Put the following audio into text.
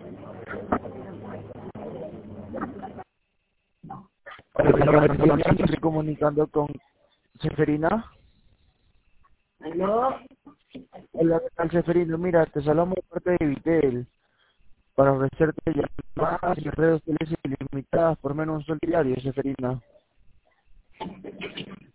Estoy comunicando con Seferina. ¿Aló? Hola, ¿qué tal, Seferino? Mira, te saludamos de parte de Vitel para ofrecerte llamadas y redes sociales ilimitadas por menos un sol diario, Seferina.